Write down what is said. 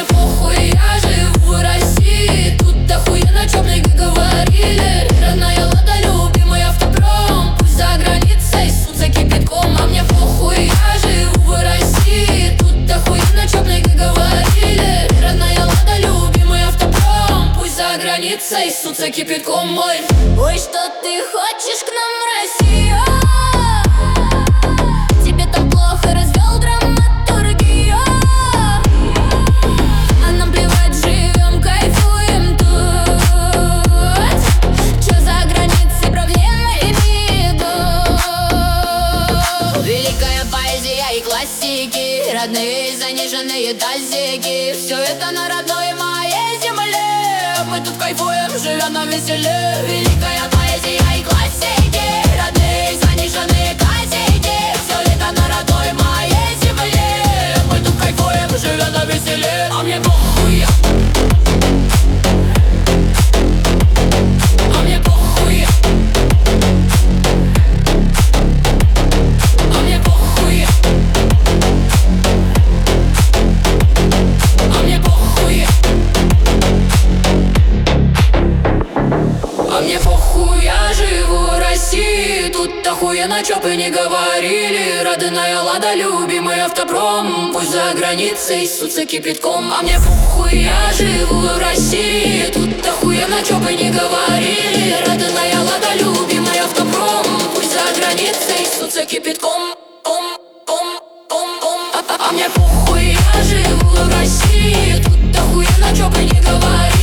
похуй, я живу в России. Тут охуенно, чё мне говорили. Родная Лада, любимый автопром. Пусть за границей ссутся кипятком. А мне похуй, я живу в России. Тут охуенно, чё мне говорили. Родная Лада, любимый автопром. Пусть за границей ссутся кипятком. Ой, что ты хочешь к нам в Россию? Тебе там плохо, развел драматургию. А нам плевать, живем, кайфуем тут. Чё за границей проблемы и беду? Великая поэзия и классики, родные заниженные тазики. Все это на родной моей земле. Мы тут кайфуем, живем на веселе. Великая поэзия и классики, родные заниженные тазики. Все это на родной моей земле. Мы тут кайфуем, живем на веселе. А мне похуй. А мне похуй. А мне похуй. А мне похуй. А мне похуй, я живу в России. Тут охуенно, чё бы не говорили. Родная Лада, любимый автопром. Пусть за границей ссутся кипятком. А мне похуй, я живу в России. Тут охуенно, чё бы не говорили. Родная Лада, любимый автопром. Пусть за границей ссутся кипятком. А мне похуй, я живу в России. Тут охуенно, чё бы не говорили.